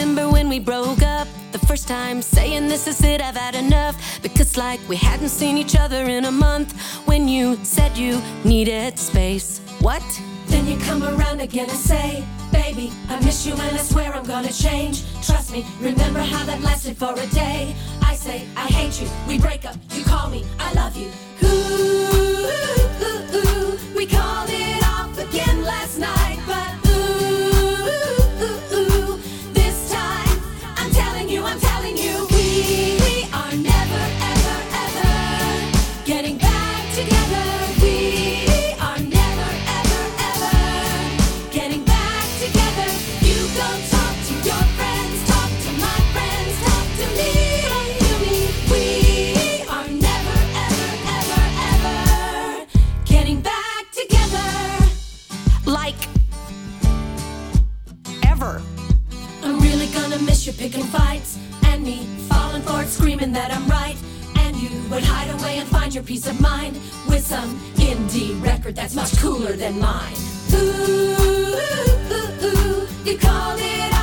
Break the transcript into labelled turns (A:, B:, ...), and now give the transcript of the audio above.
A: remember when we broke up the first time, saying this is it, I've had enough. Because like we hadn't seen each other in a month, when you said you needed space. What?
B: Then you come around again and say, baby, I miss you and I swear I'm gonna change. Trust me, remember how that lasted for a day. I say, I hate you, we break up, you call me, I love you. Ooh, we called it off again last night, but this time, I'm telling you, we are never, ever, ever getting back together. We are never, ever, ever getting back together. You go talk to your friends, talk to my friends, talk to me. We are never, ever, ever, ever getting back together.
A: Like, ever.
B: I'm really gonna miss you picking fights, and me falling for it, screaming that I'm right. And you would hide away and find your peace of mind with some indie record that's much cooler than mine. Ooh, you called it